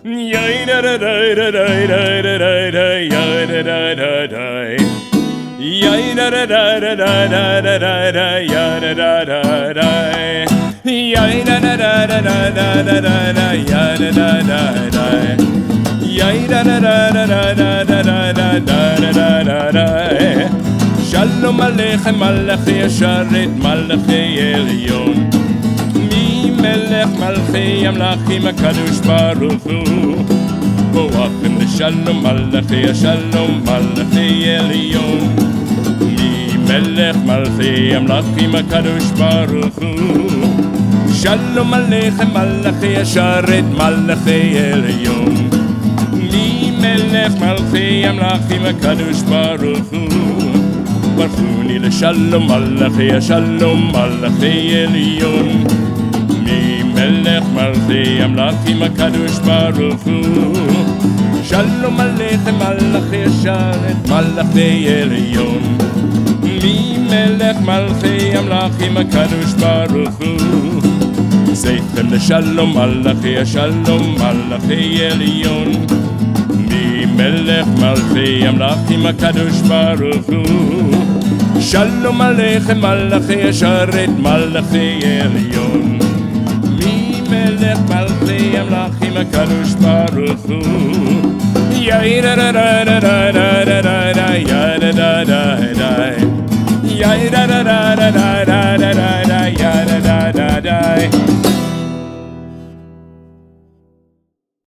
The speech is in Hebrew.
Yay da da da da da da da da da yay da da da da yay da da da da da da da da da yay da da da da yay da da da da da da da da da yay da da da da yay da da da da da da da da da da da da Shalom Aleichem Malachi Yasharet Malachi Elyon מלך מלכי המלכים הקדוש ברוך הוא בואכם לשלום מלכי השלום מלכי עליון ממלך מלכי המלכים הקדוש ברוך הוא שלום עליכם מלכי השרת מלכי עליון ממלך מלכי המלכים הקדוש ברוך הוא ברכוני לשלום מלכי השלום מלכי עליון מלך מלכי המלכים הקדוש ברוך הוא שלום עליכם מלכי השרת מלכי עליון ממלך מלכי המלכים הקדוש ברוך הוא זכם לשלום מלכי השלום מלכי עליון ממלך מלכי המלכים הקדוש ברוך הוא שלום עליכם מלכי השרת מלכי עליון מלך מלכי המלכים הקדוש ברוך הוא יאי דה דה דה דה דה דה דה דה יאי דה דה דה דה יאי דה דה דה דה